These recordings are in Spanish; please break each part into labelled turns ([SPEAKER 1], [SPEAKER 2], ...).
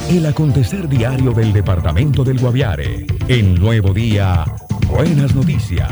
[SPEAKER 1] El acontecer diario del departamento del Guaviare. En Nuevo Día, buenas noticias.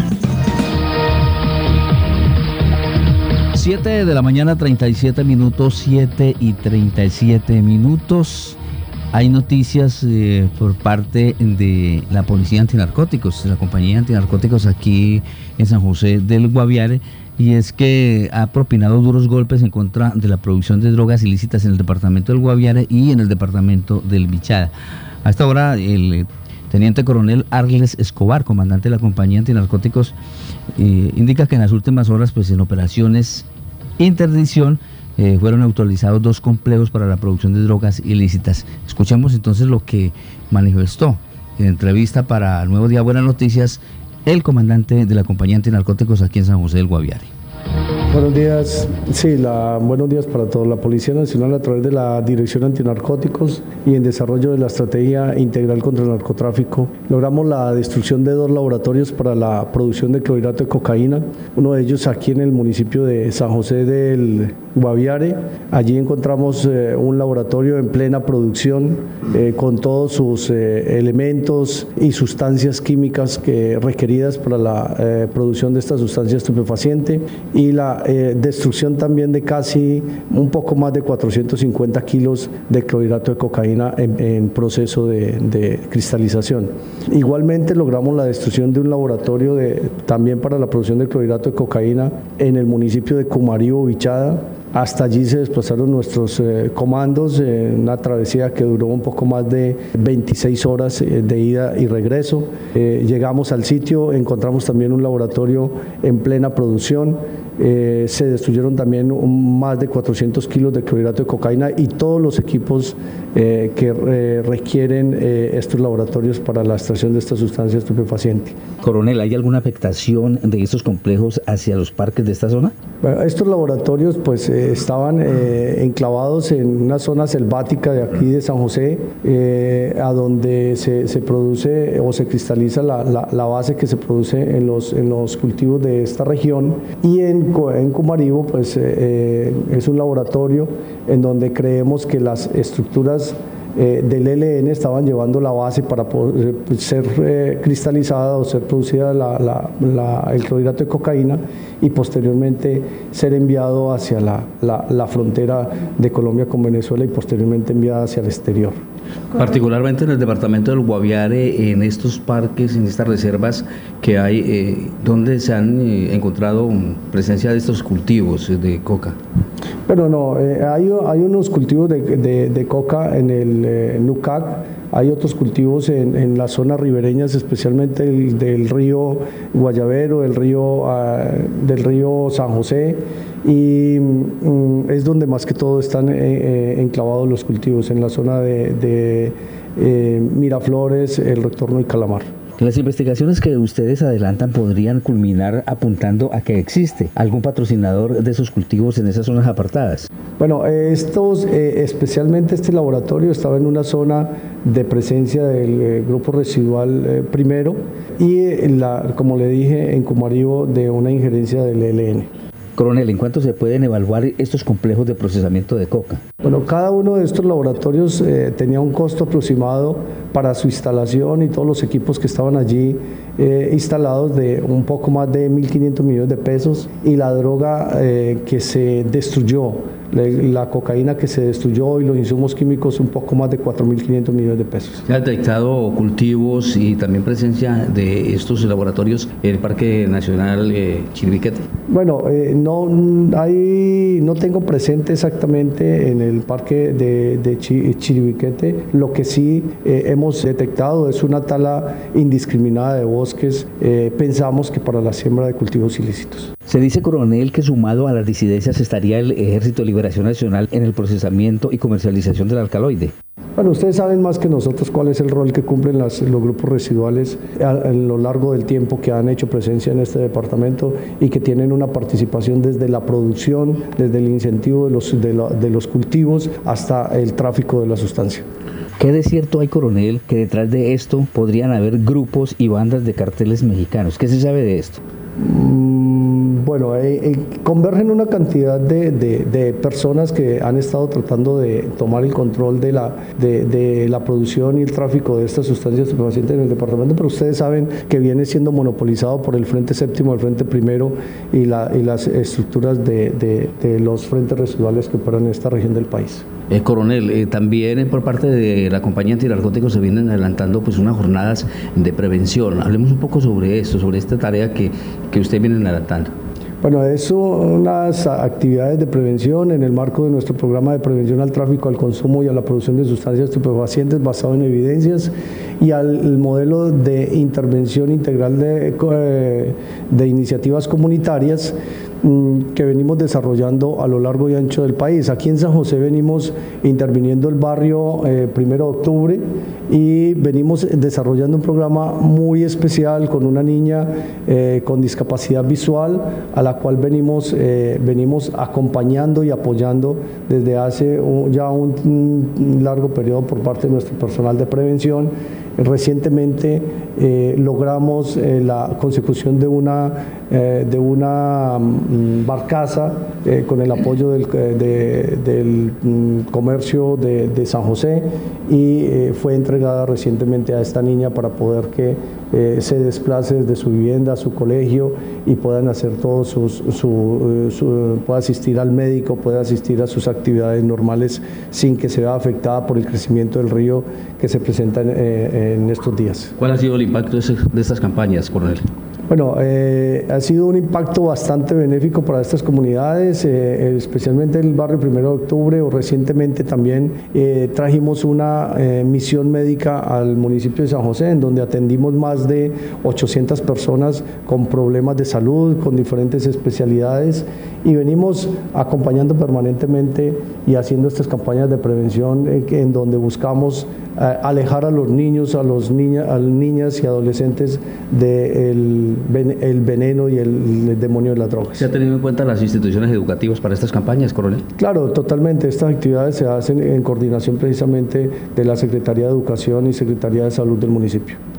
[SPEAKER 2] 7 de la mañana, 37 minutos, 7 y 37 minutos. Hay noticias por parte de la Policía Antinarcóticos, de la Compañía Antinarcóticos aquí en San José del Guaviare, y es que ha propinado duros golpes en contra de la producción de drogas ilícitas en el departamento del Guaviare y en el departamento del Bichada. A esta hora, el Teniente Coronel Arles Escobar, comandante de la Compañía Antinarcóticos, indica que en las últimas horas, pues en operaciones interdicción, fueron autorizados 2 complejos para la producción de drogas ilícitas. Escuchemos entonces lo que manifestó en entrevista para Nuevo Día Buenas Noticias el comandante de la Compañía Antinarcóticos aquí en San José del Guaviare.
[SPEAKER 3] Buenos días, sí, buenos días para todos. La Policía Nacional, a través de la Dirección Antinarcóticos y en desarrollo de la Estrategia Integral contra el Narcotráfico, logramos la destrucción de 2 laboratorios para la producción de clorhidrato de cocaína, uno de ellos aquí en el municipio de San José del Guaviare. Allí encontramos un laboratorio en plena producción con todos sus elementos y sustancias químicas requeridas para la producción de esta sustancia estupefaciente, y la destrucción también de casi un poco más de 450 kilos de clorhidrato de cocaína en proceso de cristalización. Igualmente logramos la destrucción de un laboratorio también para la producción de clorhidrato de cocaína en el municipio de Cumarío, Bichada. Hasta allí se desplazaron nuestros comandos en una travesía que duró un poco más de 26 horas de ida y regreso. Llegamos al sitio, encontramos también un laboratorio en plena producción. Se destruyeron también más de 400 kilos de clorhidrato de cocaína y todos los equipos que requieren estos laboratorios para la extracción de esta sustancia estupefaciente.
[SPEAKER 2] Coronel, ¿hay alguna afectación de estos complejos hacia los parques de esta zona?
[SPEAKER 3] Bueno, estos laboratorios pues estaban enclavados en una zona selvática de aquí de San José, a donde se produce o se cristaliza la base que se produce en los cultivos de esta región, y en Cumarío pues es un laboratorio en donde creemos que las estructuras del ELN estaban llevando la base para poder ser cristalizada o ser producida el clorhidrato de cocaína y posteriormente ser enviado hacia la frontera de Colombia con Venezuela y posteriormente enviada hacia el exterior.
[SPEAKER 2] Particularmente en el departamento del Guaviare, en estos parques, en estas reservas que hay, ¿dónde se han encontrado presencia de estos cultivos de coca?
[SPEAKER 3] Pero no, hay unos cultivos de coca en el Nucac, hay otros cultivos en las zonas ribereñas, especialmente del río Guayavero, del río San José, y es donde más que todo están enclavados los cultivos, en la zona de Miraflores, El Retorno y Calamar.
[SPEAKER 2] Las investigaciones que ustedes adelantan podrían culminar apuntando a que existe algún patrocinador de esos cultivos en esas zonas apartadas.
[SPEAKER 3] Bueno, especialmente este laboratorio estaba en una zona de presencia del grupo residual primero y, como le dije, en Cumarío de una injerencia del ELN.
[SPEAKER 2] Coronel, ¿en cuánto se pueden evaluar estos complejos de procesamiento de coca?
[SPEAKER 3] Bueno, cada uno de estos laboratorios tenía un costo aproximado para su instalación y todos los equipos que estaban allí instalados de un poco más de 1.500 millones de pesos, y la droga que se destruyó, la cocaína que se destruyó y los insumos químicos un poco más de 4.500 millones de pesos.
[SPEAKER 2] ¿Se han detectado cultivos y también presencia de estos laboratorios en el Parque Nacional Chiribiquete?
[SPEAKER 3] Bueno, no tengo presente exactamente en el Parque de Chiribiquete. Lo que sí hemos detectado es una tala indiscriminada de bosques, pensamos que para la siembra de cultivos ilícitos.
[SPEAKER 2] Se dice, coronel, que sumado a las disidencias estaría el Ejército de Liberación Nacional en el procesamiento y comercialización del alcaloide.
[SPEAKER 3] Bueno, ustedes saben más que nosotros cuál es el rol que cumplen los grupos residuales a lo largo del tiempo que han hecho presencia en este departamento y que tienen una participación desde la producción, desde el incentivo de los cultivos hasta el tráfico de la sustancia.
[SPEAKER 2] ¿Qué de cierto hay, coronel, que detrás de esto podrían haber grupos y bandas de carteles mexicanos? ¿Qué se sabe de esto?
[SPEAKER 3] Bueno, convergen una cantidad de personas que han estado tratando de tomar el control de la producción y el tráfico de estas sustancias estupefacientes en el departamento, pero ustedes saben que viene siendo monopolizado por el Frente Séptimo, el Frente Primero y las estructuras de los frentes residuales que operan en esta región del país.
[SPEAKER 2] Coronel, también por parte de la compañía antinarcóticos se vienen adelantando pues unas jornadas de prevención. Hablemos un poco sobre esto, sobre esta tarea que ustedes vienen adelantando.
[SPEAKER 3] Bueno, son unas actividades de prevención en el marco de nuestro programa de prevención al tráfico, al consumo y a la producción de sustancias estupefacientes basado en evidencias y al modelo de intervención integral de iniciativas comunitarias que venimos desarrollando a lo largo y ancho del país. Aquí en San José venimos interviniendo el barrio 1 de octubre y venimos desarrollando un programa muy especial con una niña con discapacidad visual a la cual venimos acompañando y apoyando desde hace ya un largo periodo por parte de nuestro personal de prevención. Recientemente logramos la consecución de una barcaza con el apoyo del comercio de San José y fue entregada recientemente a esta niña para poder que se desplace desde su vivienda a su colegio y puedan hacer todo pueda asistir al médico, pueda asistir a sus actividades normales sin que se vea afectada por el crecimiento del río que se presenta en estos días.
[SPEAKER 2] ¿Cuál ha sido el impacto de estas campañas, coronel?
[SPEAKER 3] Bueno, ha sido un impacto bastante benéfico para estas comunidades, especialmente en el barrio 1 de octubre, o recientemente también trajimos una misión médica al municipio de San José, en donde atendimos más de 800 personas con problemas de salud, con diferentes especialidades, y venimos acompañando permanentemente y haciendo estas campañas de prevención en donde buscamos alejar a los niños, a las niñas y adolescentes del veneno y el demonio de las drogas.
[SPEAKER 2] ¿Se ha tenido en cuenta las instituciones educativas para estas campañas, coronel?
[SPEAKER 3] Claro, totalmente. Estas actividades se hacen en coordinación precisamente de la Secretaría de Educación y Secretaría de Salud del municipio.